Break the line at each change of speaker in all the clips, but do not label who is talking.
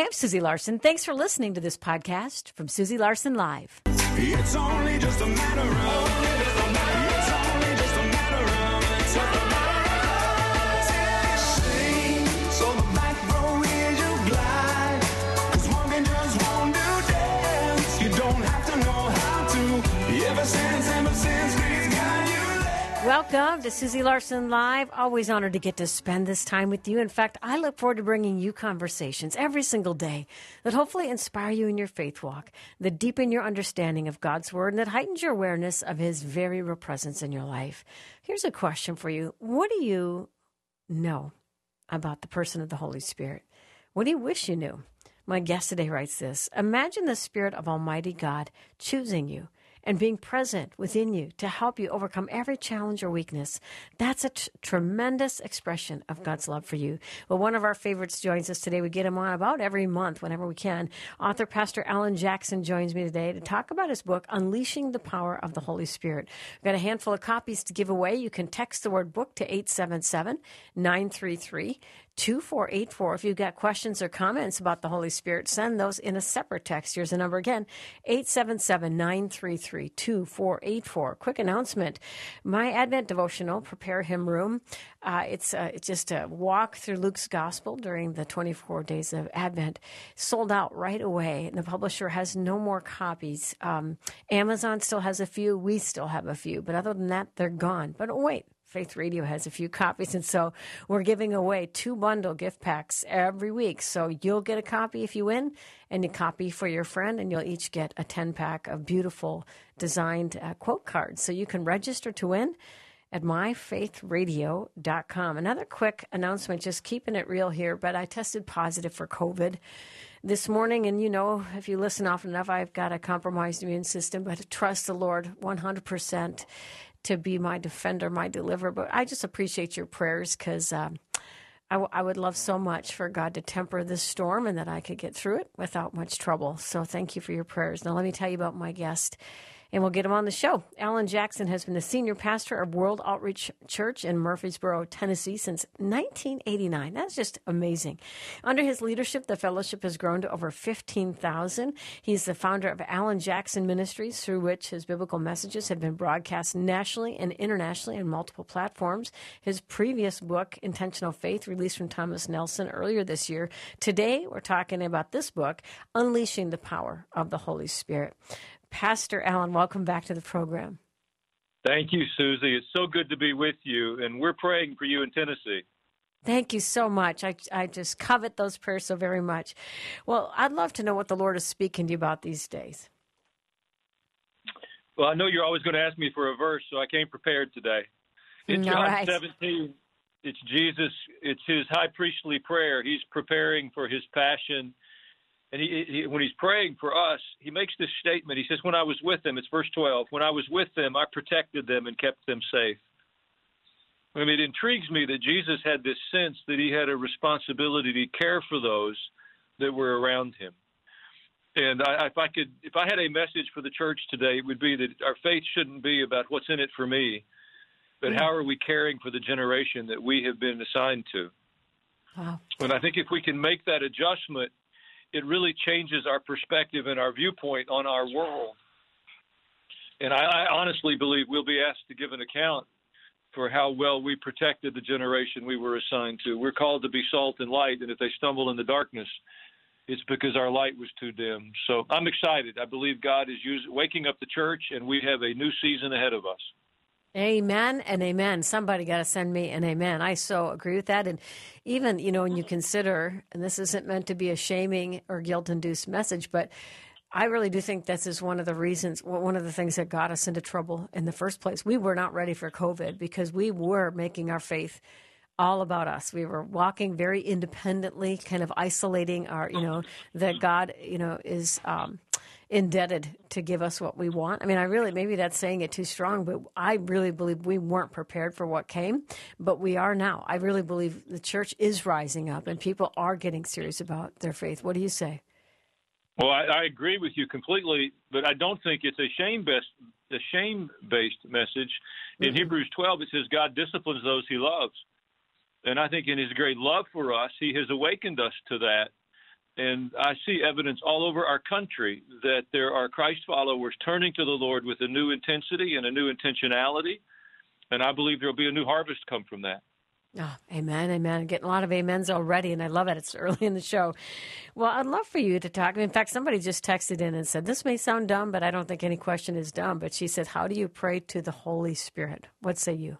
I'm Susie Larson. Thanks for listening to this podcast from Susie Larson Live.
It's only just a matter of, it's only just a matter of, sing, so the back row is your glide, 'cause walking just won't do dance, you don't have to know how to, ever since we've got you.
Welcome to Susie Larson Live. Always honored to get to spend this time with you. In fact, I look forward to bringing you conversations every single day that hopefully inspire you in your faith walk, that deepen your understanding of God's Word, and that heightens your awareness of His very real presence in your life. Here's a question for you. What do you know about the person of the Holy Spirit? What do you wish you knew? My guest today writes this: imagine the Spirit of Almighty God choosing you and being present within you to help you overcome every challenge or weakness. That's a tremendous expression of God's love for you. Well, one of our favorites joins us today. We get him on about every month whenever we can. Author Pastor Alan Jackson joins me today to talk about his book, Unleashing the Power of the Holy Spirit. We've got a handful of copies to give away. You can text the word book to 877-933-2484. If you've got questions or comments about the Holy Spirit, send those in a separate text. Here's the number again, 877-933-2484. Quick announcement. My Advent devotional, Prepare Him Room, it's just a walk through Luke's Gospel during the 24 days of Advent. Sold out right away, and the publisher has no more copies. Amazon still has a few. We still have a few. But other than that, they're gone. But wait. Faith Radio has a few copies, and so we're giving away 2 bundle gift packs every week. So you'll get a copy if you win, and a copy for your friend, and you'll each get a 10-pack of beautiful designed quote cards. So you can register to win at myfaithradio.com. Another quick announcement, just keeping it real here, but I tested positive for COVID this morning, and you know, if you listen often enough, I've got a compromised immune system, but I trust the Lord 100% to be my defender, my deliverer. But I just appreciate your prayers, because I would love so much for God to temper this storm and that I could get through it without much trouble. So thank you for your prayers. Now let me tell you about my guest, and we'll get him on the show. Alan Jackson has been the senior pastor of World Outreach Church in Murfreesboro, Tennessee since 1989. That's just amazing. Under his leadership, the fellowship has grown to over 15,000. He's the founder of Alan Jackson Ministries, through which his biblical messages have been broadcast nationally and internationally on multiple platforms. His previous book, Intentional Faith, released from Thomas Nelson earlier this year. Today, we're talking about this book, Unleashing the Power of the Holy Spirit. Pastor Alan, welcome back to the program.
Thank you, Susie. It's so good to be with you, and we're praying for you in Tennessee.
Thank you so much. I just covet those prayers so very much. Well, I'd love to know what the Lord is speaking to you about these days.
Well, I know you're always going to ask me for a verse, so I came prepared today. In John 17, it's Jesus, it's his high priestly prayer. He's preparing for his passion. And he, when he's praying for us, he makes this statement. He says, when I was with them, it's verse 12, when I was with them, I protected them and kept them safe. I mean, it intrigues me that Jesus had this sense that he had a responsibility to care for those that were around him. And if I had a message for the church today, it would be that our faith shouldn't be about what's in it for me, but how are we caring for the generation that we have been assigned to?
Wow.
And I think if we can make that adjustment, it really changes our perspective and our viewpoint on our world. And I honestly believe we'll be asked to give an account for how well we protected the generation we were assigned to. We're called to be salt and light, and if they stumble in the darkness, it's because our light was too dim. So I'm excited. I believe God is waking up the church, and we have a new season ahead of us.
Amen and amen. Somebody got to send me an amen. I so agree with that. And even, you know, when you consider, and this isn't meant to be a shaming or guilt-induced message, but I really do think this is one of the reasons, one of the things that got us into trouble in the first place. We were not ready for COVID because we were making our faith all about us. We were walking very independently, kind of isolating our, you know, that God, you know, is indebted to give us what we want. I mean, maybe that's saying it too strong, but I really believe we weren't prepared for what came, but we are now. I really believe the church is rising up and people are getting serious about their faith. What do you say?
Well, I agree with you completely, but I don't think it's a shame-based message. In Hebrews 12, it says God disciplines those he loves. And I think in his great love for us, he has awakened us to that. And I see evidence all over our country that there are Christ followers turning to the Lord with a new intensity and a new intentionality. And I believe there will be a new harvest come from that.
Oh, amen, amen. Getting a lot of amens already, and I love it. It's early in the show. Well, I'd love for you to talk. In fact, somebody just texted in and said, this may sound dumb, but I don't think any question is dumb. But she said, how do you pray to the Holy Spirit? What say you?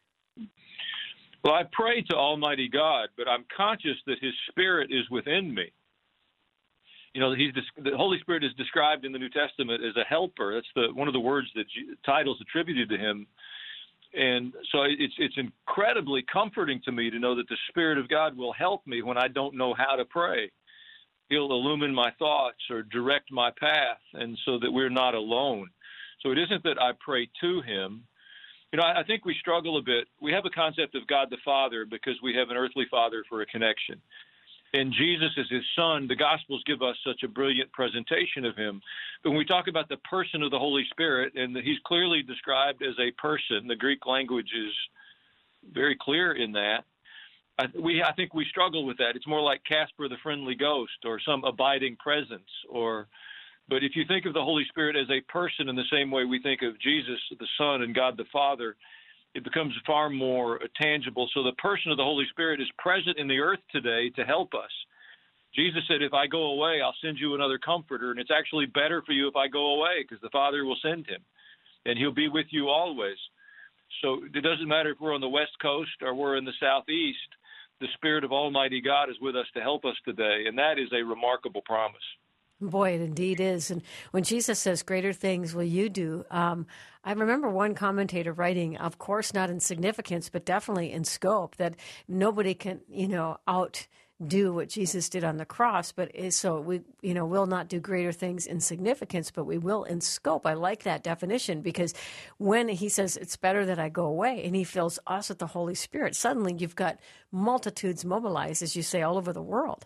Well, I pray to Almighty God, but I'm conscious that His Spirit is within me. You know, the Holy Spirit is described in the New Testament as a helper. That's one of the words titles attributed to Him. And so it's incredibly comforting to me to know that the Spirit of God will help me when I don't know how to pray. He'll illumine my thoughts or direct my path, and so that we're not alone. So it isn't that I pray to Him. You know, I think we struggle a bit. We have a concept of God the Father because we have an earthly father for a connection. And Jesus is His Son. The Gospels give us such a brilliant presentation of Him. But when we talk about the person of the Holy Spirit, and He's clearly described as a person, the Greek language is very clear in that. I think we struggle with that. It's more like Casper the Friendly Ghost or some abiding presence. But if you think of the Holy Spirit as a person in the same way we think of Jesus, the Son, and God the Father, it becomes far more tangible. So the person of the Holy Spirit is present in the earth today to help us. Jesus said, if I go away, I'll send you another comforter, and it's actually better for you if I go away because the Father will send Him, and He'll be with you always. So it doesn't matter if we're on the West Coast or we're in the Southeast, the Spirit of Almighty God is with us to help us today, and that is a remarkable promise.
Boy, it indeed is. And when Jesus says, greater things will you do, I remember one commentator writing, of course, not in significance, but definitely in scope, that nobody can, outdo what Jesus did on the cross. But so we, will not do greater things in significance, but we will in scope. I like that definition because when He says it's better that I go away and He fills us with the Holy Spirit, suddenly you've got multitudes mobilized, as you say, all over the world.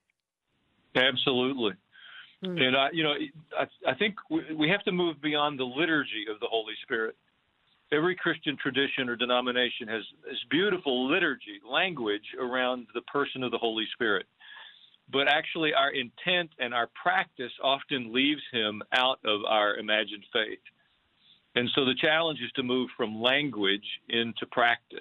Absolutely. And, I think we have to move beyond the liturgy of the Holy Spirit. Every Christian tradition or denomination has this beautiful liturgy, language around the person of the Holy Spirit. But actually our intent and our practice often leaves Him out of our imagined faith. And so the challenge is to move from language into practice.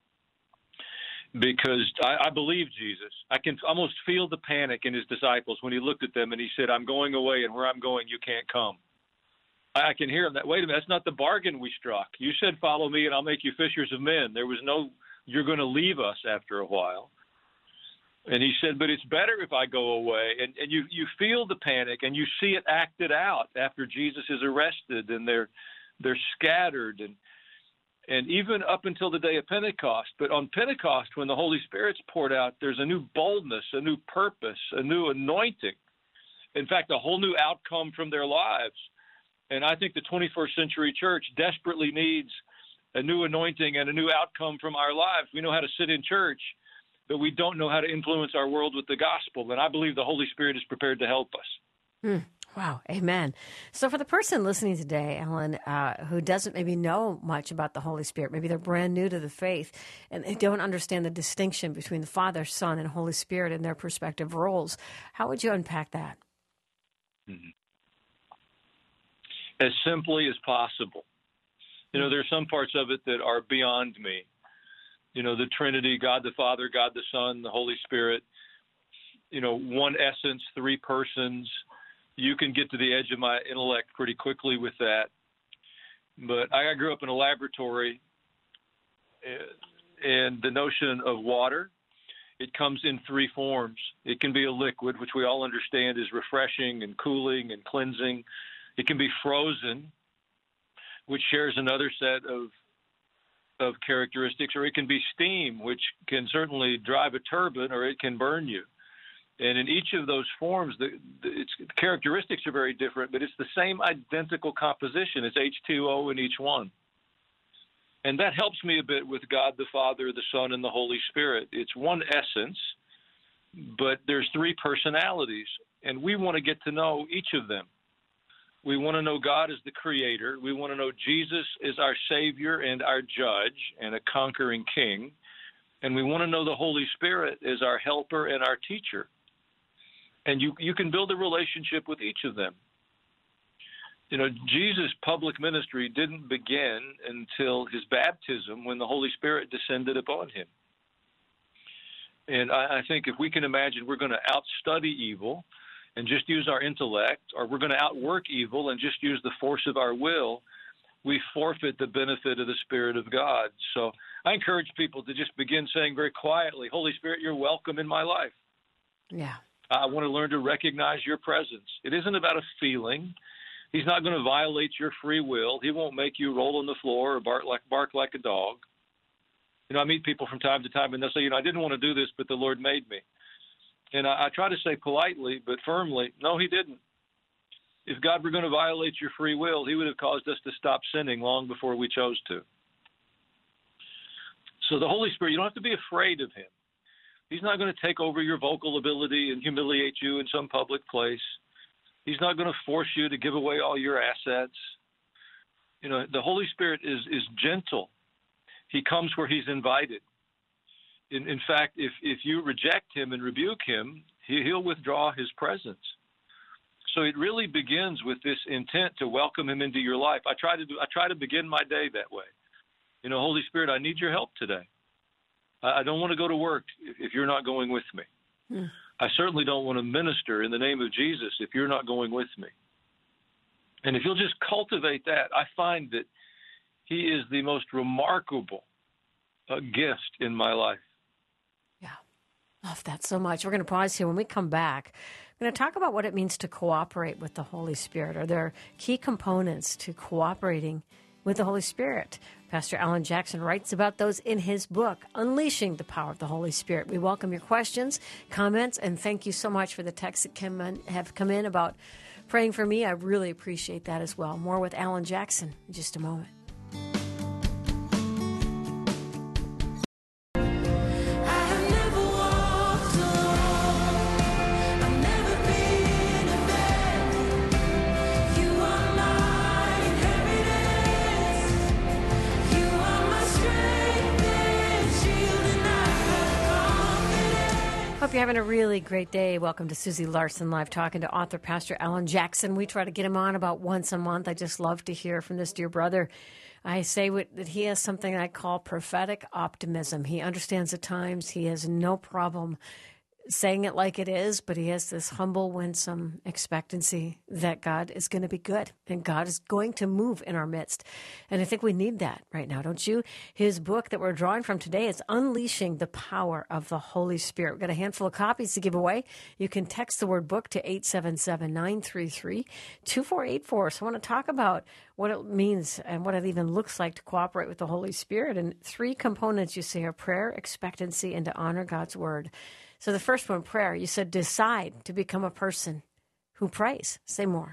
Because I believe Jesus. I can almost feel the panic in His disciples when He looked at them and He said, I'm going away, and where I'm going, you can't come. I can hear Him that, wait a minute, that's not the bargain we struck. You said, follow me and I'll make you fishers of men. There was no, you're going to leave us after a while. And He said, but it's better if I go away. And you feel the panic, and you see it acted out after Jesus is arrested, and they're scattered, and even up until the day of Pentecost. But on Pentecost, when the Holy Spirit's poured out, there's a new boldness, a new purpose, a new anointing. In fact, a whole new outcome from their lives. And I think the 21st century church desperately needs a new anointing and a new outcome from our lives. We know how to sit in church, but we don't know how to influence our world with the gospel. And I believe the Holy Spirit is prepared to help us.
Wow. Amen. So for the person listening today, Alan, who doesn't maybe know much about the Holy Spirit, maybe they're brand new to the faith and they don't understand the distinction between the Father, Son, and Holy Spirit in their respective roles, how would you unpack that?
As simply as possible. There are some parts of it that are beyond me. The Trinity, God the Father, God the Son, the Holy Spirit, one essence, three persons. You can get to the edge of my intellect pretty quickly with that. But I grew up in a laboratory, and the notion of water, it comes in three forms. It can be a liquid, which we all understand is refreshing and cooling and cleansing. It can be frozen, which shares another set of characteristics, or it can be steam, which can certainly drive a turbine, or it can burn you. And in each of those forms, its characteristics are very different, but it's the same identical composition. It's H2O in each one. And that helps me a bit with God the Father, the Son, and the Holy Spirit. It's one essence, but there's three personalities, and we want to get to know each of them. We want to know God as the Creator. We want to know Jesus as our Savior and our Judge and a conquering King. And we want to know the Holy Spirit as our helper and our teacher. And you can build a relationship with each of them. You know, Jesus' public ministry didn't begin until his baptism, when the Holy Spirit descended upon him. And I think if we can imagine we're going to outstudy evil and just use our intellect, or we're going to outwork evil and just use the force of our will, we forfeit the benefit of the Spirit of God. So I encourage people to just begin saying very quietly, Holy Spirit, you're welcome in my life.
Yeah.
I want to learn to recognize your presence. It isn't about a feeling. He's not going to violate your free will. He won't make you roll on the floor or bark like a dog. You know, I meet people from time to time, and they'll say, I didn't want to do this, but the Lord made me. And I try to say politely but firmly, no, he didn't. If God were going to violate your free will, he would have caused us to stop sinning long before we chose to. So the Holy Spirit, you don't have to be afraid of him. He's not going to take over your vocal ability and humiliate you in some public place. He's not going to force you to give away all your assets. You know, the Holy Spirit is gentle. He comes where he's invited. In fact, if you reject him and rebuke him, he'll withdraw his presence. So it really begins with this intent to welcome him into your life. I try to begin my day that way. You know, Holy Spirit, I need your help today. I don't want to go to work if you're not going with me. I certainly don't want to minister in the name of Jesus if you're not going with me. And if you'll just cultivate that, I find that he is the most remarkable gift in my life.
Yeah, love that so much. We're going to pause here. When we come back, we're going to talk about what it means to cooperate with the Holy Spirit. Are there key components to cooperating with the Holy Spirit? Pastor Alan Jackson writes about those in his book, Unleashing the Power of the Holy Spirit. We welcome your questions, comments, and thank you so much for the texts that have come in about praying for me. I really appreciate that as well. More with Alan Jackson in just a moment. Hope you're having a really great day. Welcome to Susie Larson Live, talking to author Pastor Alan Jackson. We try to get him on about once a month. I just love to hear from this dear brother. I say that he has something I call prophetic optimism. He understands the times. He has no problem saying it like it is, but he has this humble, winsome expectancy that God is going to be good and God is going to move in our midst. And I think we need that right now, don't you? His book that we're drawing from today is Unleashing the Power of the Holy Spirit. We've got a handful of copies to give away. You can text the word book to 877-933-2484. So I want to talk about what it means and what it even looks like to cooperate with the Holy Spirit. And three components you say are prayer, expectancy, and to honor God's word. So the first one, prayer, you said decide to become a person who prays. Say more.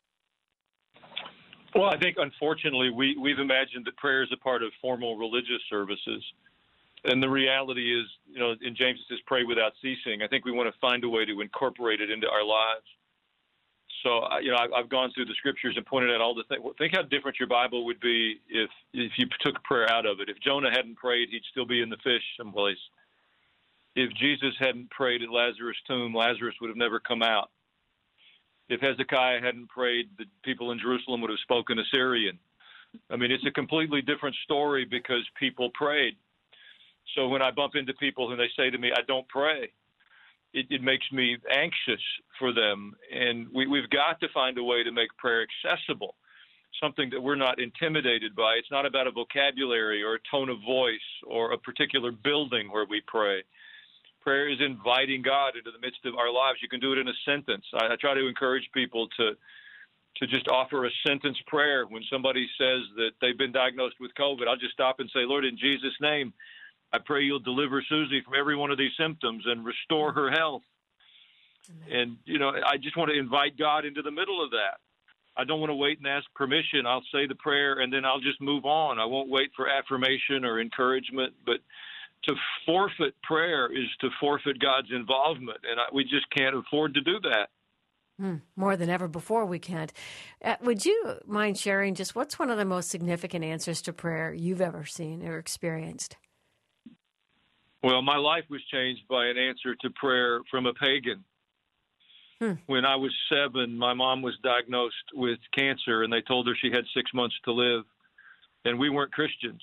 Well, I think, unfortunately, we've imagined that prayer is a part of formal religious services. And the reality is, you know, in James it says, pray without ceasing. I think we want to find a way to incorporate it into our lives. So, you know, I've gone through the scriptures and pointed out all the things. Think how different your Bible would be if you took prayer out of it. If Jonah hadn't prayed, he'd still be in the fish someplace. If Jesus hadn't prayed at Lazarus' tomb, Lazarus would have never come out. If Hezekiah hadn't prayed, the people in Jerusalem would have spoken Assyrian. I mean, it's a completely different story because people prayed. So when I bump into people and they say to me, I don't pray, it makes me anxious for them. And we've got to find a way to make prayer accessible, something that we're not intimidated by. It's not about a vocabulary or a tone of voice or a particular building where we pray. Prayer is inviting God into the midst of our lives. You can do it in a sentence. I try to encourage people to just offer a sentence prayer when somebody says that they've been diagnosed with COVID. I'll just stop and say, Lord, in Jesus' name, I pray you'll deliver Susie from every one of these symptoms and restore her health. Amen. And, you know, I just want to invite God into the middle of that. I don't want to wait and ask permission. I'll say the prayer and then I'll just move on. I won't wait for affirmation or encouragement, but to forfeit prayer is to forfeit God's involvement, and we just can't afford to do that.
More than ever before, we can't. Would you mind sharing just what's one of the most significant answers to prayer you've ever seen or experienced?
Well, my life was changed by an answer to prayer from a pagan. When I was 7, my mom was diagnosed with cancer, and they told her she had 6 months to live. And we weren't Christians.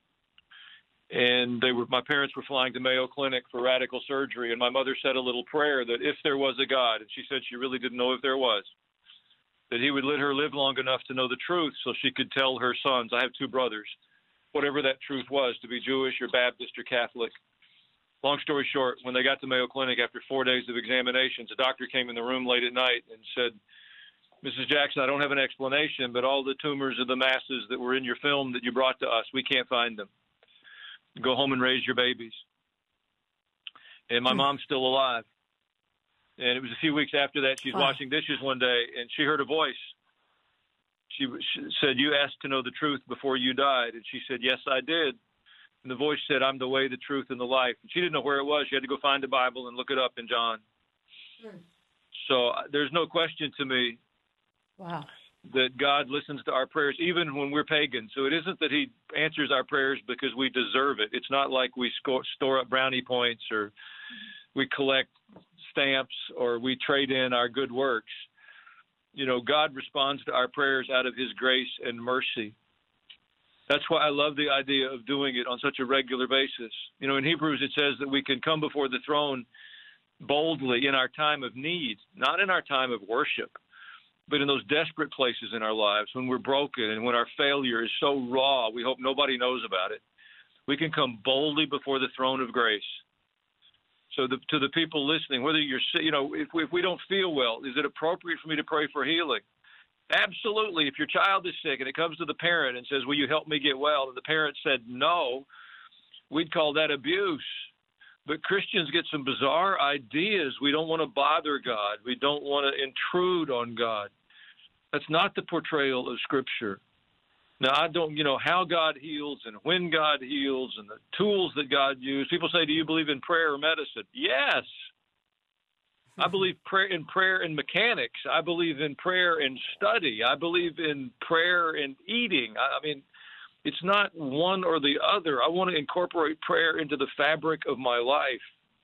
And my parents were flying to Mayo Clinic for radical surgery, and my mother said a little prayer that if there was a God, and she said she really didn't know if there was, that he would let her live long enough to know the truth so she could tell her sons, I have 2 brothers, whatever that truth was, to be Jewish or Baptist or Catholic. Long story short, when they got to Mayo Clinic after 4 days of examinations, a doctor came in the room late at night and said, Mrs. Jackson, I don't have an explanation, but all the tumors of the masses that were in your film that you brought to us, we can't find them. Go home and raise your babies. And my mom's still alive. And it was a few weeks after that, she's washing dishes one day, and she heard a voice. She said, you asked to know the truth before you died. And she said, yes, I did. And the voice said, I'm the way, the truth, and the life. And she didn't know where it was. She had to go find the Bible and look it up in John. So there's no question to me that God listens to our prayers, even when we're pagan. So it isn't that he answers our prayers because we deserve it. It's not like we store up brownie points or we collect stamps or we trade in our good works. You know, God responds to our prayers out of his grace and mercy. That's why I love the idea of doing it on such a regular basis. You know, in Hebrews, it says that we can come before the throne boldly in our time of need, not in our time of worship, but in those desperate places in our lives when we're broken and when our failure is so raw, we hope nobody knows about it. We can come boldly before the throne of grace. So to the people listening, whether you're, you know, if we don't feel well, is it appropriate for me to pray for healing? Absolutely. If your child is sick and it comes to the parent and says, will you help me get well? And the parent said no, we'd call that abuse. But Christians get some bizarre ideas. We don't want to bother God. We don't want to intrude on God. That's not the portrayal of Scripture. Now, I don't, you know, how God heals and when God heals and the tools that God used. People say, do you believe in prayer or medicine? Yes. I believe in prayer and mechanics. I believe in prayer and study. I believe in prayer and eating. I mean, it's not one or the other. I want to incorporate prayer into the fabric of my life.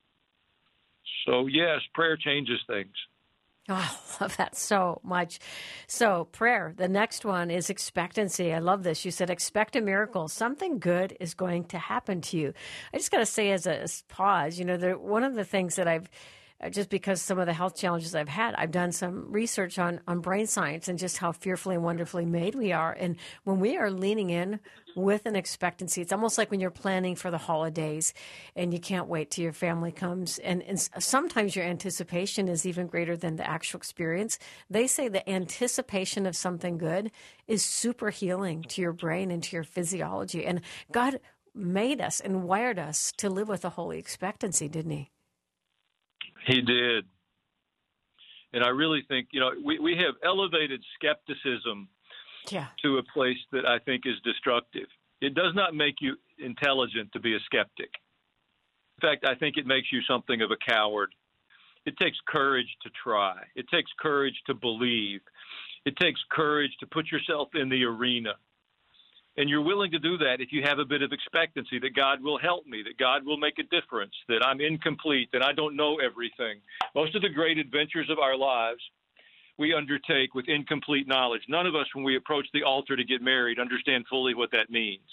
So, yes, prayer changes things.
Oh, I love that so much. So prayer, the next one is expectancy. I love this. You said expect a miracle. Something good is going to happen to you. I just got to say as a pause, you know, one of the things that I've, just because some of the health challenges I've had, I've done some research on brain science and just how fearfully and wonderfully made we are. And when we are leaning in with an expectancy, it's almost like when you're planning for the holidays and you can't wait till your family comes. And sometimes your anticipation is even greater than the actual experience. They say the anticipation of something good is super healing to your brain and to your physiology. And God made us and wired us to live with a holy expectancy, didn't he?
He did. And I really think, you know, we have elevated skepticism to a place that I think is destructive. It does not make you intelligent to be a skeptic. In fact, I think it makes you something of a coward. It takes courage to try. It takes courage to believe. It takes courage to put yourself in the arena. And you're willing to do that if you have a bit of expectancy that God will help me, that God will make a difference, that I'm incomplete, that I don't know everything. Most of the great adventures of our lives we undertake with incomplete knowledge. None of us, when we approach the altar to get married, understand fully what that means.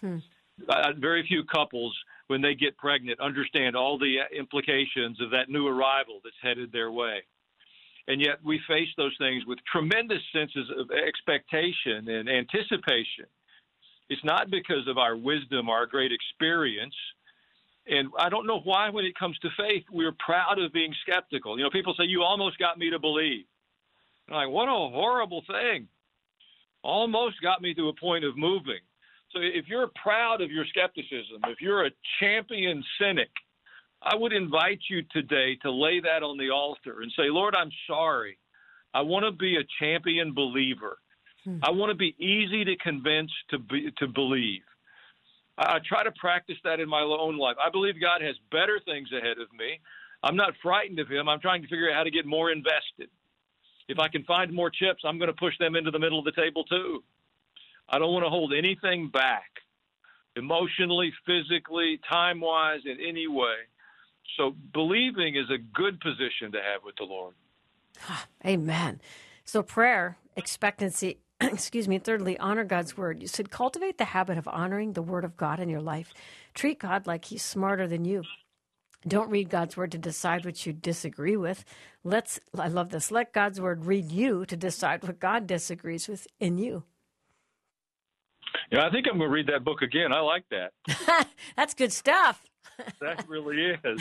Very few couples, when they get pregnant, understand all the implications of that new arrival that's headed their way. And yet we face those things with tremendous senses of expectation and anticipation. It's not because of our wisdom, our great experience. And I don't know why when it comes to faith, we're proud of being skeptical. You know, people say, you almost got me to believe. I'm like, what a horrible thing. Almost got me to a point of moving. So if you're proud of your skepticism, if you're a champion cynic, I would invite you today to lay that on the altar and say, Lord, I'm sorry. I want to be a champion believer. I want to be easy to convince to believe. I try to practice that in my own life. I believe God has better things ahead of me. I'm not frightened of him. I'm trying to figure out how to get more invested. If I can find more chips, I'm going to push them into the middle of the table too. I don't want to hold anything back, emotionally, physically, time-wise, in any way. So believing is a good position to have with the Lord.
Amen. So prayer, expectancy, thirdly, honor God's word. You said cultivate the habit of honoring the word of God in your life. Treat God like he's smarter than you. Don't read God's word to decide what you disagree with. I love this. Let God's word read you to decide what God disagrees with in you.
Yeah, I think I'm going to read that book again. I like that.
That's good stuff.
That really is.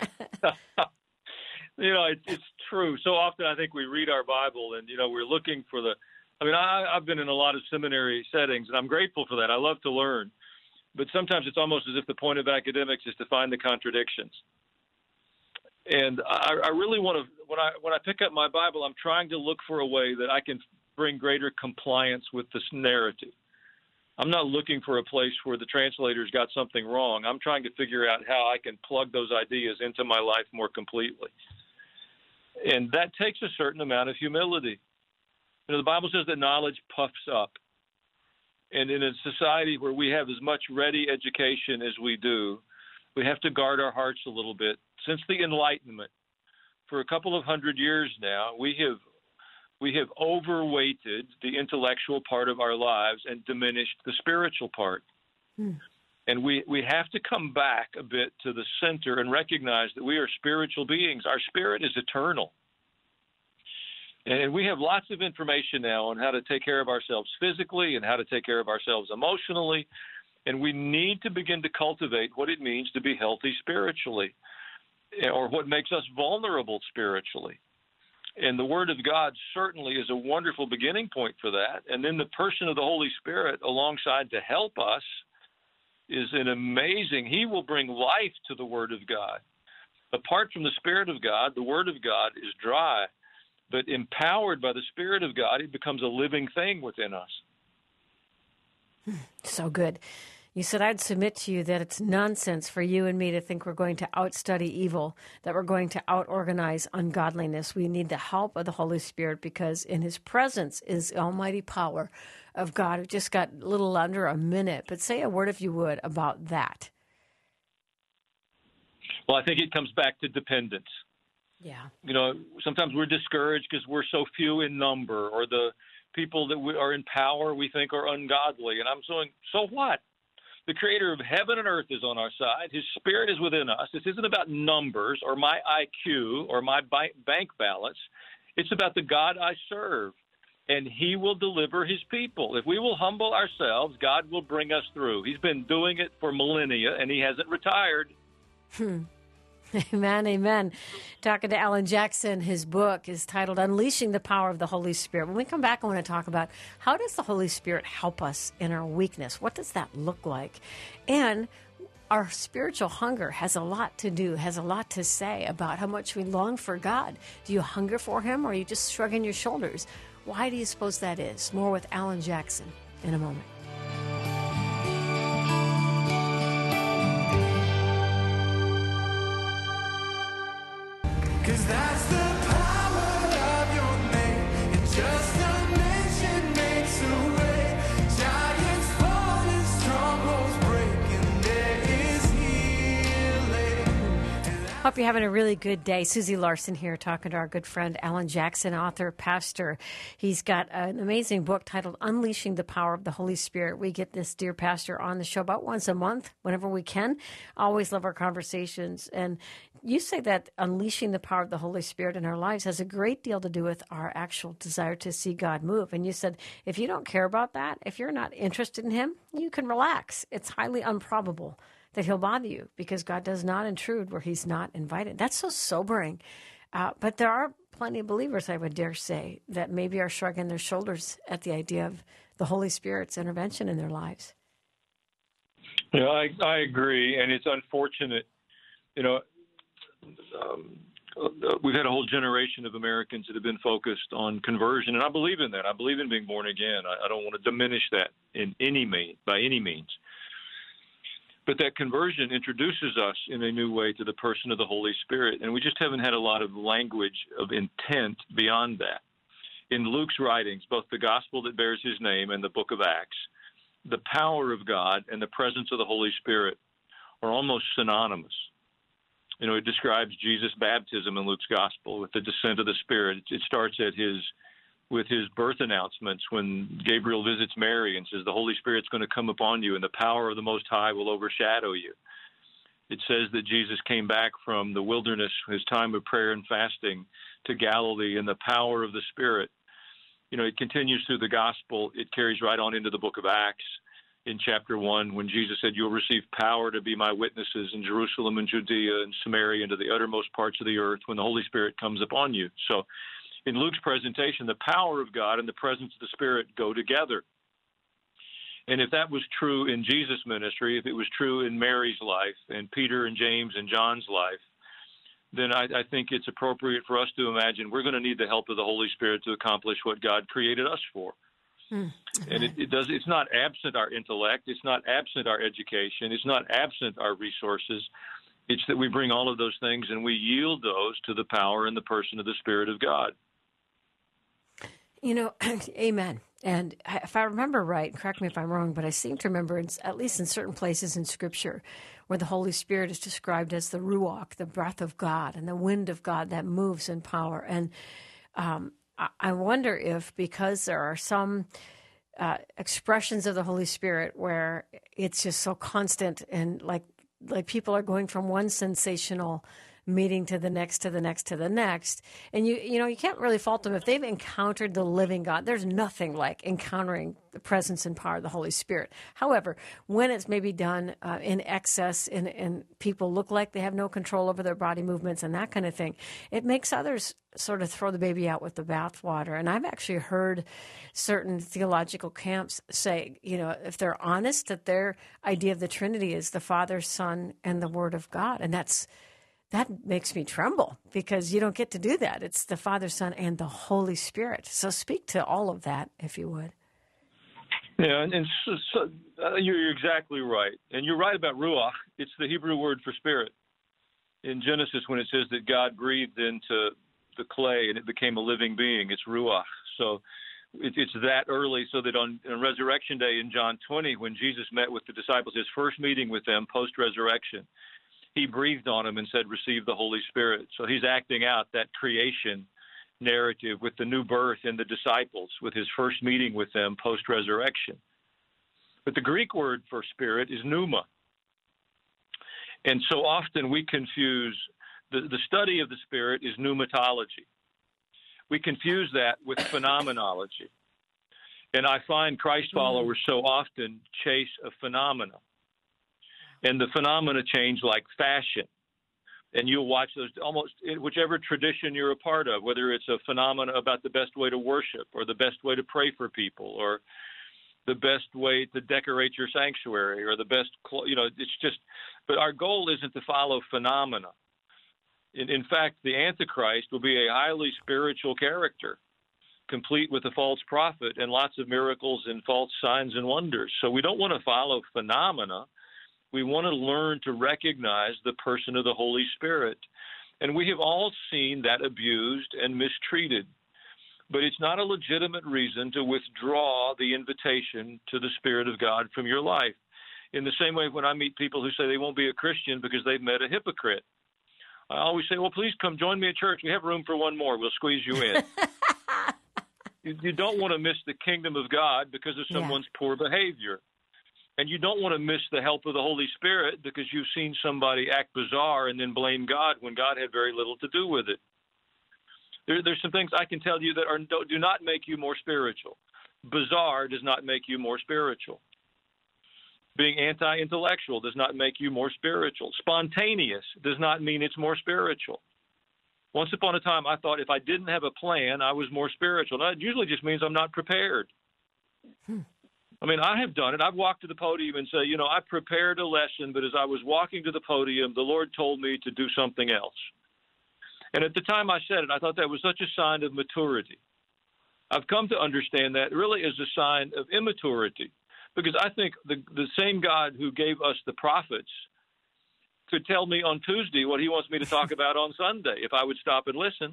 It's true. So often I think we read our Bible and, we're looking for I've been in a lot of seminary settings, and I'm grateful for that. I love to learn. But sometimes it's almost as if the point of academics is to find the contradictions. And I really want to, when I pick up my Bible, I'm trying to look for a way that I can bring greater compliance with this narrative. I'm not looking for a place where the translator's got something wrong. I'm trying to figure out how I can plug those ideas into my life more completely. And that takes a certain amount of humility. The Bible says that knowledge puffs up. And in a society where we have as much ready education as we do, we have to guard our hearts a little bit. Since the Enlightenment, for a couple of 100 years now, we have overweighted the intellectual part of our lives and diminished the spiritual part. And we have to come back a bit to the center and recognize that we are spiritual beings. Our spirit is eternal. And we have lots of information now on how to take care of ourselves physically and how to take care of ourselves emotionally. And we need to begin to cultivate what it means to be healthy spiritually, or what makes us vulnerable spiritually. And the Word of God certainly is a wonderful beginning point for that. And then the person of the Holy Spirit alongside to help us is an amazing, he will bring life to the Word of God. Apart from the Spirit of God, the Word of God is dry. But empowered by the Spirit of God, it becomes a living thing within us.
So good. You said I'd submit to you that it's nonsense for you and me to think we're going to outstudy evil, that we're going to outorganize ungodliness. We need the help of the Holy Spirit because in his presence is the almighty power of God. We've just got a little under a minute, but say a word, if you would, about that.
Well, I think it comes back to dependence.
Yeah.
Sometimes we're discouraged because we're so few in number, or the people that are in power we think are ungodly. And I'm saying, so what? The creator of heaven and earth is on our side. His spirit is within us. This isn't about numbers or my IQ or my bank balance. It's about the God I serve, and he will deliver his people. If we will humble ourselves, God will bring us through. He's been doing it for millennia, and he hasn't retired.
Amen, amen. Talking to Alan Jackson, his book is titled Unleashing the Power of the Holy Spirit. When we come back, I want to talk about how does the Holy Spirit help us in our weakness? What does that look like? And our spiritual hunger has a lot to do, has a lot to say about how much we long for God. Do you hunger for him, or are you just shrugging your shoulders? Why do you suppose that is? More with Alan Jackson in a moment.
'Cause that's the power of your name. And just a mention makes a way. Giants fall and strongholds break, and there is healing.
Hope you're having a really good day. Susie Larson here talking to our good friend Alan Jackson, author, pastor. He's got an amazing book titled Unleashing the Power of the Holy Spirit. We get this dear pastor on the show about once a month, whenever we can. Always love our conversations. And you say that unleashing the power of the Holy Spirit in our lives has a great deal to do with our actual desire to see God move. And you said, if you don't care about that, if you're not interested in him, you can relax. It's highly improbable that he'll bother you because God does not intrude where he's not invited. That's so sobering. But there are plenty of believers, I would dare say, that maybe are shrugging their shoulders at the idea of the Holy Spirit's intervention in their lives.
I agree, and it's unfortunate. We've had a whole generation of Americans that have been focused on conversion, and I believe in that. I believe in being born again. I don't want to diminish that by any means. But that conversion introduces us in a new way to the person of the Holy Spirit, and we just haven't had a lot of language of intent beyond that. In Luke's writings, both the gospel that bears his name and the book of Acts, the power of God and the presence of the Holy Spirit are almost synonymous. It describes Jesus' baptism in Luke's gospel with the descent of the Spirit. It starts with his birth announcements when Gabriel visits Mary and says, the Holy Spirit's going to come upon you and the power of the Most High will overshadow you. It says that Jesus came back from the wilderness, his time of prayer and fasting, to Galilee in the power of the Spirit. It continues through the gospel. It carries right on into the book of Acts in chapter 1 when Jesus said, you'll receive power to be my witnesses in Jerusalem and Judea and Samaria and to the uttermost parts of the earth when the Holy Spirit comes upon you. So in Luke's presentation, the power of God and the presence of the Spirit go together. And if that was true in Jesus' ministry, if it was true in Mary's life and Peter and James and John's life, then I think it's appropriate for us to imagine we're going to need the help of the Holy Spirit to accomplish what God created us for. And it's not absent our intellect. It's not absent our education. It's not absent our resources. It's that we bring all of those things and we yield those to the power and the person of the Spirit of God.
Amen. And if I remember right, correct me if I'm wrong, but I seem to remember, at least in certain places in Scripture, where the Holy Spirit is described as the Ruach, the breath of God, and the wind of God that moves in power. And I wonder if, because there are some expressions of the Holy Spirit where it's just so constant and like people are going from one sensational meeting to the next, to the next, to the next. And you can't really fault them if they've encountered the living God. There's nothing like encountering the presence and power of the Holy Spirit. However, when it's maybe done in excess and people look like they have no control over their body movements and that kind of thing, it makes others sort of throw the baby out with the bathwater. And I've actually heard certain theological camps say, if they're honest, that their idea of the Trinity is the Father, Son, and the Word of God. And that makes me tremble because you don't get to do that. It's the Father, Son, and the Holy Spirit. So speak to all of that, if you would.
Yeah, and so you're exactly right. And you're right about Ruach. It's the Hebrew word for spirit. In Genesis, when it says that God breathed into the clay and it became a living being, it's Ruach. So it's that early so that on Resurrection Day in John 20, when Jesus met with the disciples, his first meeting with them post-resurrection, he breathed on them and said, receive the Holy Spirit. So he's acting out that creation narrative with the new birth in the disciples, with his first meeting with them post-resurrection. But the Greek word for spirit is pneuma. And so often we confuse, the study of the Spirit is pneumatology. We confuse that with phenomenology. And I find Christ followers so often chase a phenomena. And the phenomena change like fashion. And you'll watch those almost in whichever tradition you're a part of, whether it's a phenomena about the best way to worship or the best way to pray for people or the best way to decorate your sanctuary or the best, it's just, but our goal isn't to follow phenomena. In fact, the Antichrist will be a highly spiritual character, complete with a false prophet and lots of miracles and false signs and wonders. So we don't want to follow phenomena. We want to learn to recognize the person of the Holy Spirit. And we have all seen that abused and mistreated. But it's not a legitimate reason to withdraw the invitation to the Spirit of God from your life. In the same way, when I meet people who say they won't be a Christian because they've met a hypocrite, I always say, well, please come join me at church. We have room for one more. We'll squeeze you in. You don't want to miss the kingdom of God because of someone's poor behavior. And you don't want to miss the help of the Holy Spirit because you've seen somebody act bizarre and then blame God when God had very little to do with it. There's some things I can tell you that do not make you more spiritual. Bizarre does not make you more spiritual. Being anti-intellectual does not make you more spiritual. Spontaneous does not mean it's more spiritual. Once upon a time, I thought if I didn't have a plan, I was more spiritual. Now, it usually just means I'm not prepared. I mean, I have done it. I've walked to the podium and say, I prepared a lesson, but as I was walking to the podium, the Lord told me to do something else. And at the time I said it, I thought that was such a sign of maturity. I've come to understand that really as a sign of immaturity, because I think the same God who gave us the prophets could tell me on Tuesday what he wants me to talk about on Sunday if I would stop and listen.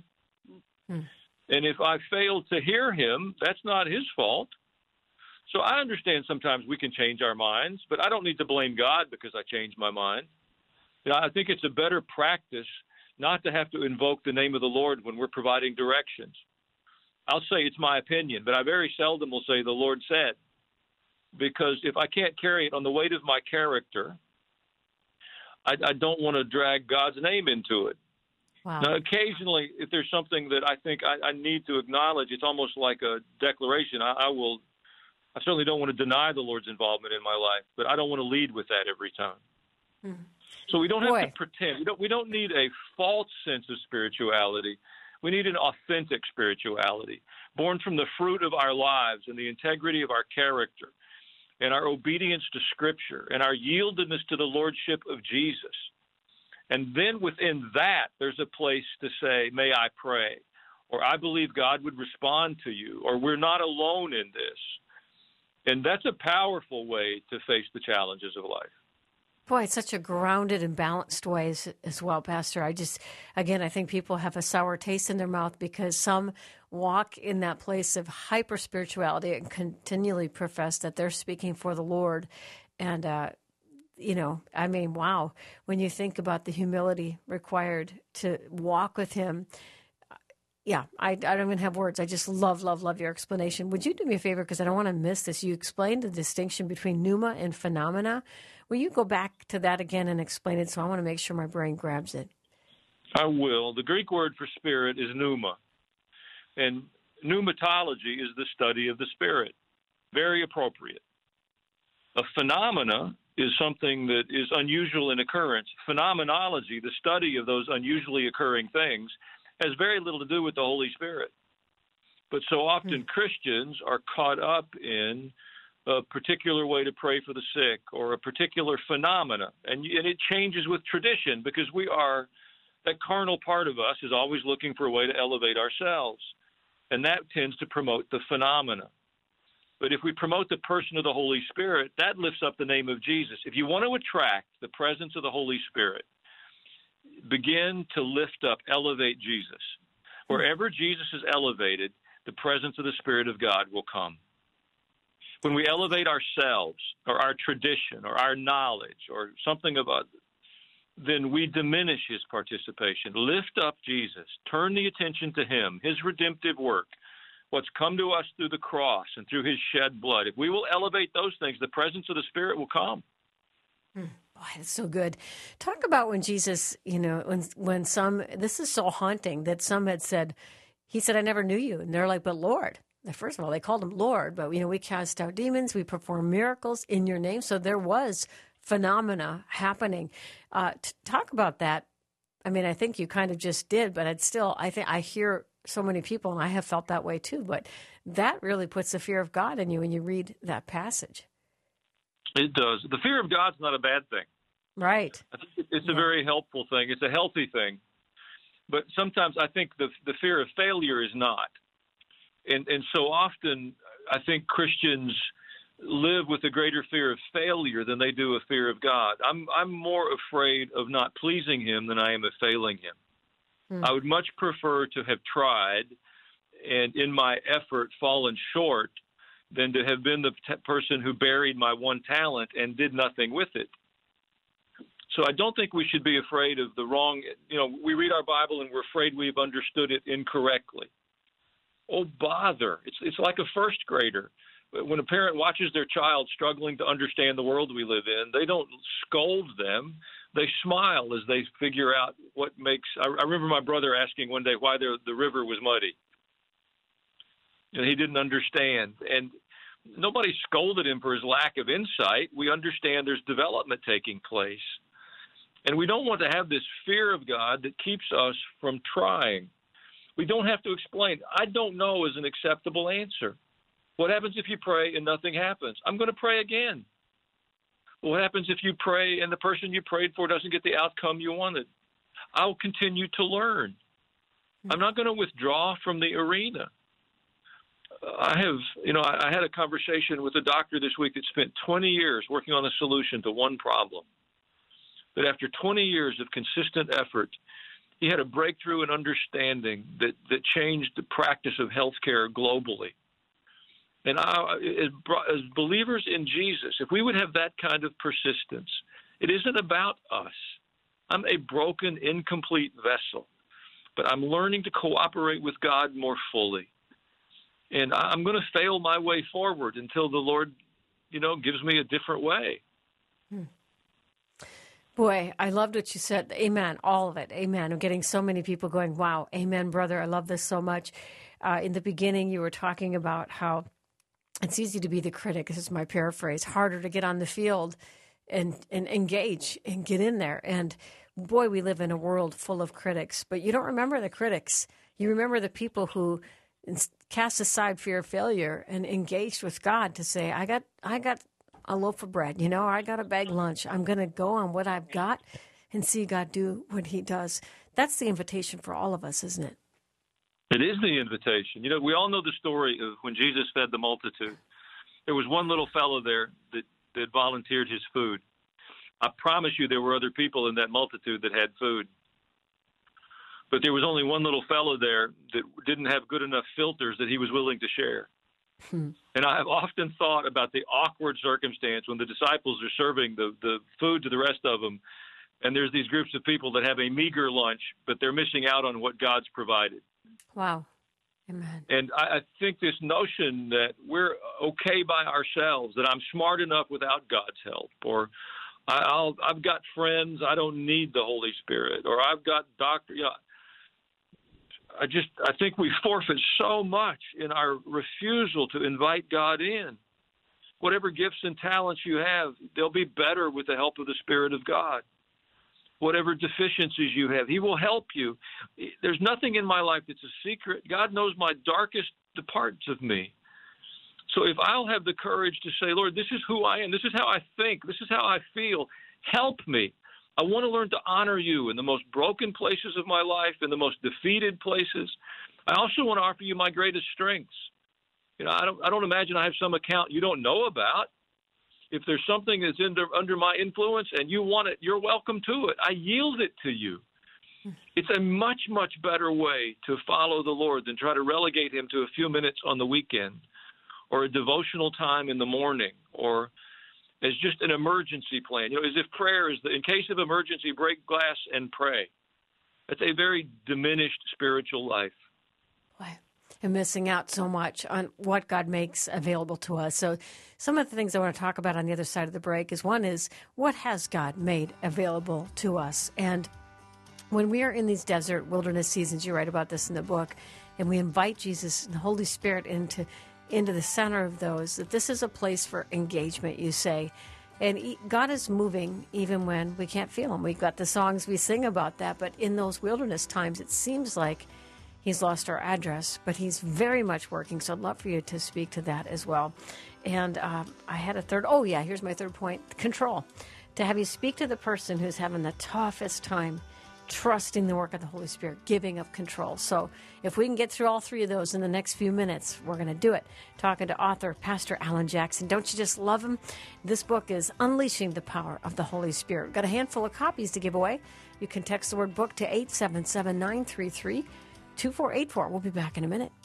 And if I failed to hear him, that's not his fault. So I understand sometimes we can change our minds, but I don't need to blame God because I changed my mind. I think it's a better practice not to have to invoke the name of the Lord when we're providing directions. I'll say it's my opinion, but I very seldom will say the Lord said, because if I can't carry it on the weight of my character, I don't want to drag God's name into it.
Wow.
Now, occasionally, if there's something that I think I need to acknowledge, it's almost like a declaration. I certainly don't want to deny the Lord's involvement in my life, but I don't want to lead with that every time.
Mm-hmm.
So we don't have to pretend. We don't need a false sense of spirituality. We need an authentic spirituality, born from the fruit of our lives and the integrity of our character and our obedience to Scripture and our yieldedness to the Lordship of Jesus. And then within that, there's a place to say, may I pray, or I believe God would respond to you, or we're not alone in this. And that's a powerful way to face the challenges of life.
Boy, it's such a grounded and balanced way as well, Pastor. I think people have a sour taste in their mouth because some walk in that place of hyper spirituality and continually profess that they're speaking for the Lord. And, wow, when you think about the humility required to walk with Him, I don't even have words. I just love your explanation. Would you do me a favor, because I don't want to miss this? You explained the distinction between pneuma and phenomena. Will you go back to that again and explain it? So I want to make sure my brain grabs it.
I will. The Greek word for spirit is pneuma, and pneumatology is the study of the Spirit. Very appropriate. A phenomena is something that is unusual in occurrence. Phenomenology, the study of those unusually occurring things, has very little to do with the Holy Spirit. But so often Christians are caught up in a particular way to pray for the sick or a particular phenomena. And it changes with tradition, because that carnal part of us is always looking for a way to elevate ourselves. And that tends to promote the phenomena. But if we promote the person of the Holy Spirit, that lifts up the name of Jesus. If you want to attract the presence of the Holy Spirit, begin to lift up, elevate Jesus. Wherever Jesus is elevated, the presence of the Spirit of God will come. When we elevate ourselves or our tradition or our knowledge or something about, then we diminish His participation. Lift up Jesus. Turn the attention to Him, His redemptive work, what's come to us through the cross and through His shed blood. If we will elevate those things, the presence of the Spirit will come.
Boy, that's so good. Talk about when Jesus, when some, this is so haunting that some had said, He said, I never knew you. And they're like, but Lord. First of all, they called Him Lord, but, we cast out demons, we perform miracles in your name. So there was phenomena happening. Talk about that. I think you kind of just did, but I think I hear so many people, and I have felt that way too, but that really puts the fear of God in you when you read that passage.
It does. The fear of God's not a bad thing.
Right.
I think it's a very helpful thing. It's a healthy thing. But sometimes I think the fear of failure is not. And so often I think Christians live with a greater fear of failure than they do a fear of God. I'm more afraid of not pleasing Him than I am of failing Him. I would much prefer to have tried and in my effort fallen short than to have been the person who buried my one talent and did nothing with it. So I don't think we should be afraid of the wrong. We read our Bible and we're afraid we've understood it incorrectly. Oh, bother. It's like a first grader. When a parent watches their child struggling to understand the world we live in, they don't scold them. They smile as they figure out what makes. I remember my brother asking one day why the river was muddy. And he didn't understand. And nobody scolded him for his lack of insight. We understand there's development taking place. And we don't want to have this fear of God that keeps us from trying. We don't have to explain. I don't know is an acceptable answer. What happens if you pray and nothing happens? I'm going to pray again. What happens if you pray and the person you prayed for doesn't get the outcome you wanted? I'll continue to learn. I'm not going to withdraw from the arena. I had a conversation with a doctor this week that spent 20 years working on a solution to one problem. But after 20 years of consistent effort, he had a breakthrough in understanding that changed the practice of healthcare globally. And as believers in Jesus, if we would have that kind of persistence, it isn't about us. I'm a broken, incomplete vessel. But I'm learning to cooperate with God more fully. And I'm going to fail my way forward until the Lord, gives me a different way.
Boy, I loved what you said. Amen. All of it. Amen. I'm getting so many people going, wow, amen, brother. I love this so much. In the beginning, you were talking about how it's easy to be the critic. This is my paraphrase. Harder to get on the field and engage and get in there. And boy, we live in a world full of critics. But you don't remember the critics. You remember the people who cast aside fear of failure and engaged with God to say, I got a loaf of bread, I got a bag lunch. I'm going to go on what I've got and see God do what he does. That's the invitation for all of us, isn't it?
It is the invitation. We all know the story of when Jesus fed the multitude. There was one little fellow there that volunteered his food. I promise you there were other people in that multitude that had food. But there was only one little fellow there that didn't have good enough filters that he was willing to share. And I have often thought about the awkward circumstance when the disciples are serving the food to the rest of them, and there's these groups of people that have a meager lunch, but they're missing out on what God's provided.
Wow. Amen.
And I think this notion that we're okay by ourselves, that I'm smart enough without God's help, or I've got friends, I don't need the Holy Spirit, or I've got doctor. I think we forfeit so much in our refusal to invite God in. Whatever gifts and talents you have, they'll be better with the help of the Spirit of God. Whatever deficiencies you have, he will help you. There's nothing in my life that's a secret. God knows my darkest parts of me. So if I'll have the courage to say, Lord, this is who I am. This is how I think. This is how I feel. Help me. I want to learn to honor you in the most broken places of my life, in the most defeated places. I also want to offer you my greatest strengths. I don't imagine I have some account you don't know about. If there's something that's under my influence and you want it, you're welcome to it. I yield it to you. It's a much, much better way to follow the Lord than try to relegate him to a few minutes on the weekend or a devotional time in the morning or as just an emergency plan. As if prayer is, in case of emergency, break glass and pray. That's a very diminished spiritual life.
Wow. And missing out so much on what God makes available to us. So some of the things I want to talk about on the other side of the break is one is what has God made available to us? And when we are in these desert wilderness seasons, you write about this in the book, and we invite Jesus and the Holy Spirit into the center of those, that this is a place for engagement, you say. And God is moving even when we can't feel him. We've got the songs we sing about that, but in those wilderness times, it seems like he's lost our address, but he's very much working. So I'd love for you to speak to that as well. And I had a third. Oh, yeah, here's my third point. Control. To have you speak to the person who's having the toughest time trusting the work of the Holy Spirit, giving up control. So if we can get through all three of those in the next few minutes, we're going to do it. Talking to author, Pastor Alan Jackson. Don't you just love him? This book is Unleashing the Power of the Holy Spirit. We've got a handful of copies to give away. You can text the word book to 877-933-2484. We'll be back in a minute.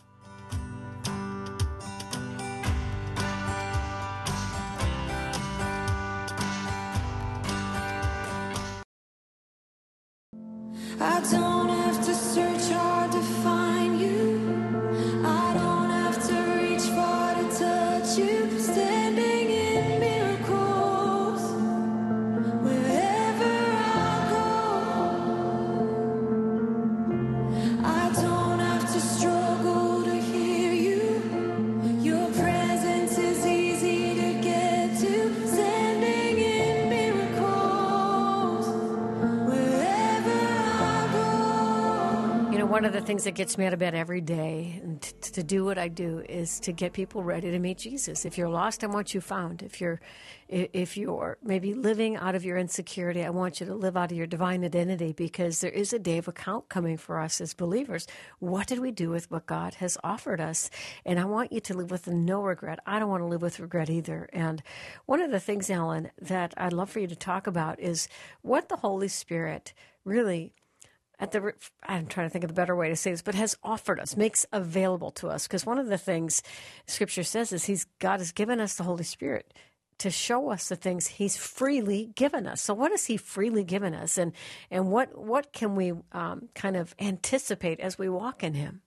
I don't have to search hard to find you. I don't have to reach far to touch you. Standing in miracles wherever I go. I don't have to struggle to hear you. Your presence is easy to get to. Standing in miracles wherever I go.
One of the things that gets me out of bed every day and to do what I do is to get people ready to meet Jesus. If you're lost, I want you found. If you're maybe living out of your insecurity, I want you to live out of your divine identity, because there is a day of account coming for us as believers. What did we do with what God has offered us? And I want you to live with no regret. I don't want to live with regret either. And one of the things, Alan, that I'd love for you to talk about is what the Holy Spirit really I'm trying to think of the better way to say this, but has offered us, makes available to us. Because one of the things Scripture says is God has given us the Holy Spirit to show us the things he's freely given us. So what has he freely given us, and what can we kind of anticipate as we walk in him?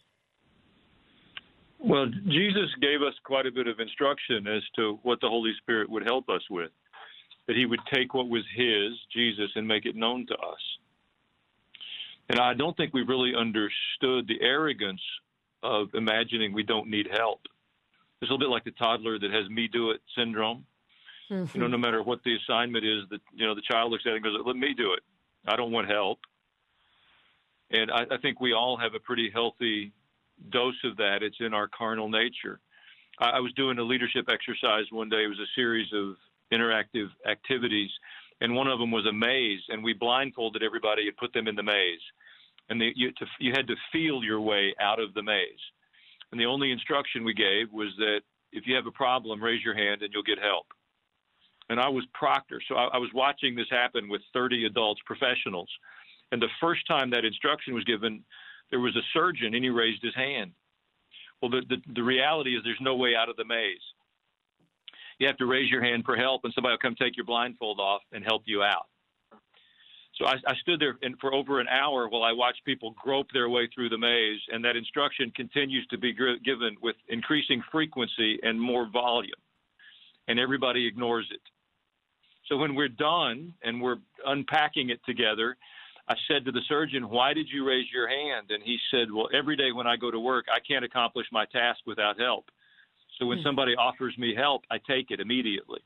Well, Jesus gave us quite a bit of instruction as to what the Holy Spirit would help us with, that he would take what was his, Jesus, and make it known to us. And I don't think we really understood the arrogance of imagining we don't need help. It's a little bit like the toddler that has me-do-it syndrome. Mm-hmm. No matter what the assignment is, that the child looks at it and goes, let me do it. I don't want help. And I think we all have a pretty healthy dose of that. It's in our carnal nature. I was doing a leadership exercise one day. It was a series of interactive activities, and one of them was a maze, and we blindfolded everybody and put them in the maze. And you had to feel your way out of the maze. And the only instruction we gave was that if you have a problem, raise your hand and you'll get help. And I was proctor, so I was watching this happen with 30 adults, professionals. And the first time that instruction was given, there was a surgeon, and he raised his hand. Well, the reality is there's no way out of the maze. You have to raise your hand for help, and somebody will come take your blindfold off and help you out. So I stood there for over an hour while I watched people grope their way through the maze, and that instruction continues to be given with increasing frequency and more volume, and everybody ignores it. So when we're done and we're unpacking it together, I said to the surgeon, why did you raise your hand? And he said, well, every day when I go to work, I can't accomplish my task without help. So when somebody offers me help, I take it immediately.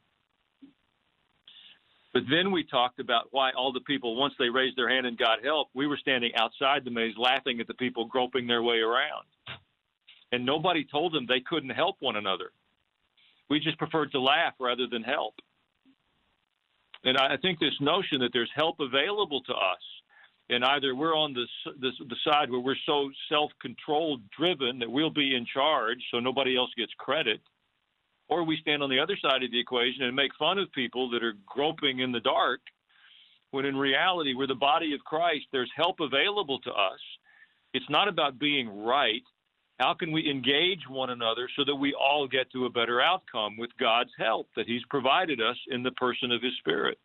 But then we talked about why all the people, once they raised their hand and got help, we were standing outside the maze laughing at the people groping their way around. And nobody told them they couldn't help one another. We just preferred to laugh rather than help. And I think this notion that there's help available to us, and either we're on the side where we're so self-controlled, driven, that we'll be in charge so nobody else gets credit, or we stand on the other side of the equation and make fun of people that are groping in the dark, when in reality we're the body of Christ. There's help available to us. It's not about being right. How can we engage one another so that we all get to a better outcome with God's help that he's provided us in the person of his Spirit?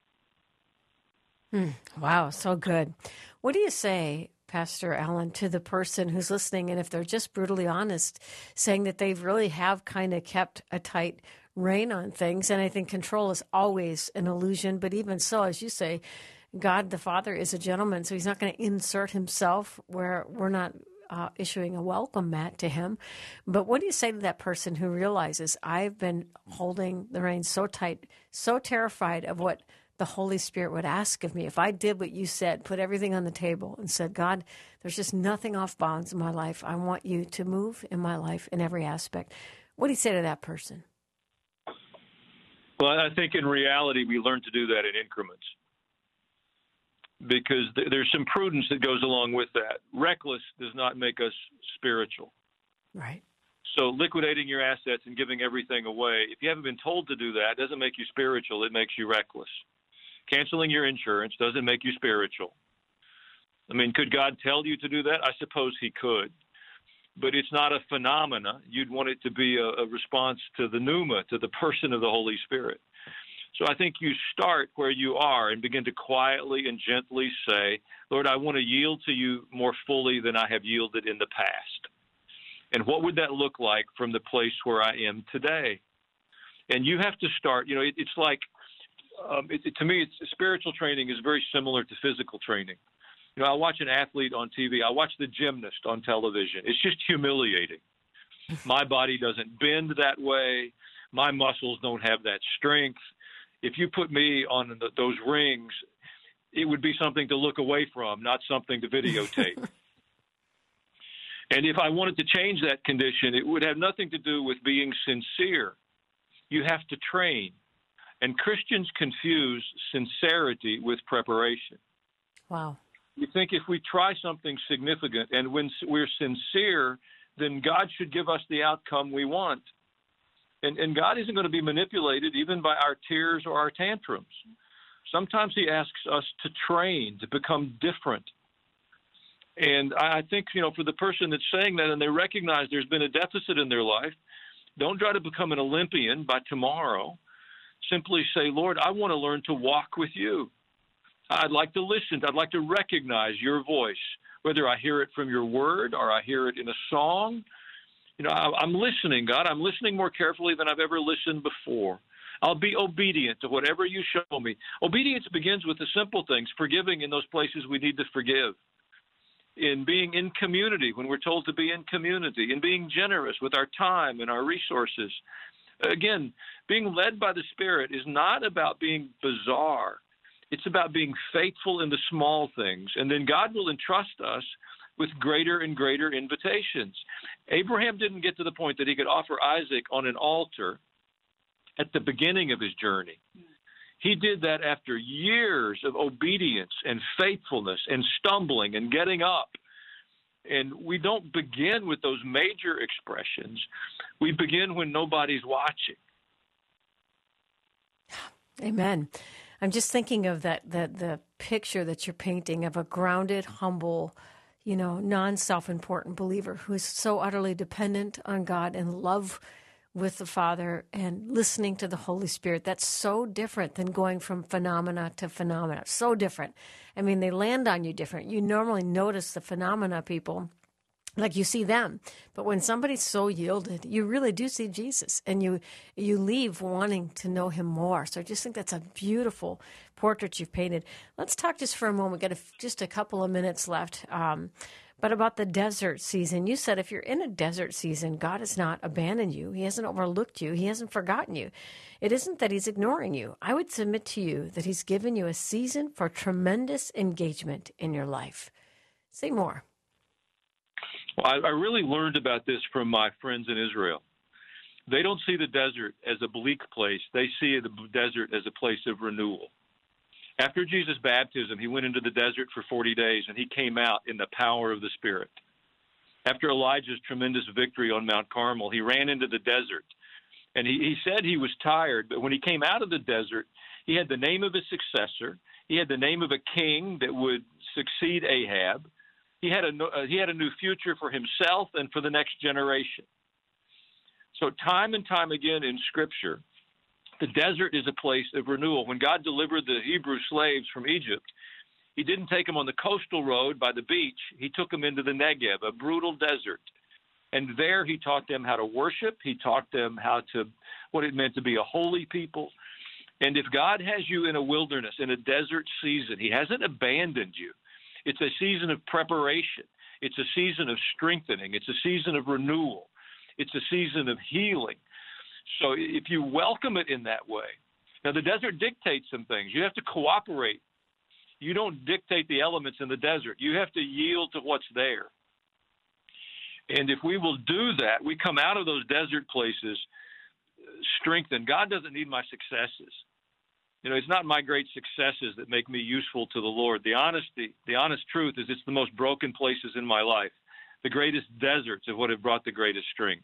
Wow, so good. What do you say, Pastor Allen, to the person who's listening, and if they're just brutally honest, saying that they really have kind of kept a tight rein on things? And I think control is always an illusion, but even so, as you say, God the Father is a gentleman, so he's not going to insert himself where we're not issuing a welcome mat to him. But what do you say to that person who realizes, I've been holding the reins so tight, so terrified of what the Holy Spirit would ask of me if I did what you said, put everything on the table and said, God, there's just nothing off bounds in my life. I want you to move in my life in every aspect. What do you say to that person?
Well, I think in reality, we learn to do that in increments, because there's some prudence that goes along with that. Reckless does not make us spiritual.
Right.
So liquidating your assets and giving everything away, if you haven't been told to do that, doesn't make you spiritual. It makes you reckless. Canceling your insurance doesn't make you spiritual. I mean, could God tell you to do that? I suppose he could. But it's not a phenomena. You'd want it to be a response to the pneuma, to the person of the Holy Spirit. So I think you start where you are and begin to quietly and gently say, Lord, I want to yield to you more fully than I have yielded in the past. And what would that look like from the place where I am today? And you have to start, it's like, to me, spiritual training is very similar to physical training. I watch an athlete on TV. I watch the gymnast on television. It's just humiliating. My body doesn't bend that way. My muscles don't have that strength. If you put me on those rings, it would be something to look away from, not something to videotape. And if I wanted to change that condition, it would have nothing to do with being sincere. You have to train. And Christians confuse sincerity with preparation.
Wow.
You think if we try something significant and when we're sincere, then God should give us the outcome we want. And God isn't going to be manipulated even by our tears or our tantrums. Sometimes he asks us to train, to become different. And I think, for the person that's saying that and they recognize there's been a deficit in their life, don't try to become an Olympian by tomorrow. Simply say, Lord, I want to learn to walk with you. I'd like to listen. I'd like to recognize your voice, whether I hear it from your word or I hear it in a song. I'm listening, God. I'm listening more carefully than I've ever listened before. I'll be obedient to whatever you show me. Obedience begins with the simple things, forgiving in those places we need to forgive, in being in community when we're told to be in community, in being generous with our time and our resources. Again, being led by the Spirit is not about being bizarre. It's about being faithful in the small things, and then God will entrust us with greater and greater invitations. Abraham didn't get to the point that he could offer Isaac on an altar at the beginning of his journey. He did that after years of obedience and faithfulness and stumbling and getting up. And we don't begin with those major expressions. We begin when nobody's watching.
Amen. I'm just thinking of the picture that you're painting of a grounded, humble, non-self-important believer who is so utterly dependent on God and love with the Father and listening to the Holy Spirit. That's so different than going from phenomena to phenomena. So different. I mean, they land on you different. You normally notice the phenomena people, like you see them. But when somebody's so yielded, you really do see Jesus, and you leave wanting to know him more. So I just think that's a beautiful portrait you've painted. Let's talk just for a moment. We've got just a couple of minutes left. But about the desert season, you said if you're in a desert season, God has not abandoned you. He hasn't overlooked you. He hasn't forgotten you. It isn't that he's ignoring you. I would submit to you that he's given you a season for tremendous engagement in your life. Say more.
Well, I really learned about this from my friends in Israel. They don't see the desert as a bleak place. They see the desert as a place of renewal. After Jesus' baptism, he went into the desert for 40 days, and he came out in the power of the Spirit. After Elijah's tremendous victory on Mount Carmel, he ran into the desert, and he said he was tired, but when he came out of the desert, he had the name of his successor. He had the name of a king that would succeed Ahab. He had a new future for himself and for the next generation. So time and time again in Scripture, the desert is a place of renewal. When God delivered the Hebrew slaves from Egypt, he didn't take them on the coastal road by the beach. He took them into the Negev, a brutal desert. And there he taught them how to worship. He taught them what it meant to be a holy people. And if God has you in a wilderness, in a desert season, he hasn't abandoned you. It's a season of preparation. It's a season of strengthening. It's a season of renewal. It's a season of healing. So if you welcome it in that way, now the desert dictates some things. You have to cooperate. You don't dictate the elements in the desert. You have to yield to what's there. And if we will do that, we come out of those desert places strengthened. God doesn't need my successes. It's not my great successes that make me useful to the Lord. The honest truth is it's the most broken places in my life. The greatest deserts are what have brought the greatest strength.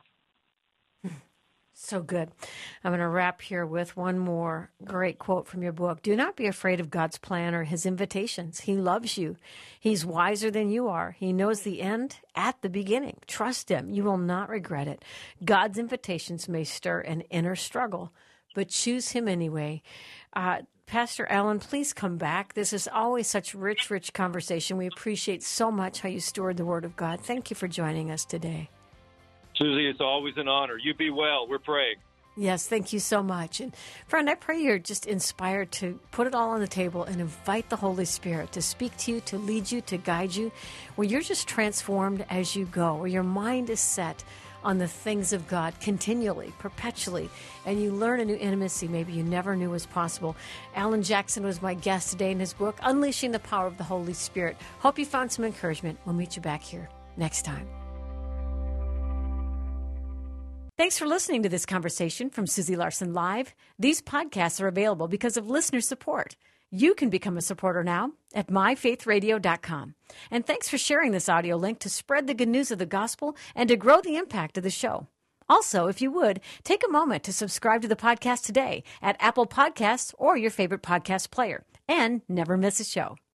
So good. I'm going to wrap here with one more great quote from your book. Do not be afraid of God's plan or his invitations. He loves you. He's wiser than you are. He knows the end at the beginning. Trust him. You will not regret it. God's invitations may stir an inner struggle, but choose him anyway. Pastor Allen, please come back. This is always such rich conversation. We appreciate so much how you steward the Word of God. Thank you for joining us today.
Susie, it's always an honor. You be well. We're praying.
Yes, thank you so much. And friend, I pray you're just inspired to put it all on the table and invite the Holy Spirit to speak to you, to lead you, to guide you, where you're just transformed as you go, where your mind is set on the things of God continually, perpetually, and you learn a new intimacy maybe you never knew was possible. Alan Jackson was my guest today in his book, Unleashing the Power of the Holy Spirit. Hope you found some encouragement. We'll meet you back here next time. Thanks for listening to this conversation from Susie Larson Live. These podcasts are available because of listener support. You can become a supporter now at myfaithradio.com. And thanks for sharing this audio link to spread the good news of the gospel and to grow the impact of the show. Also, if you would, take a moment to subscribe to the podcast today at Apple Podcasts or your favorite podcast player. And never miss a show.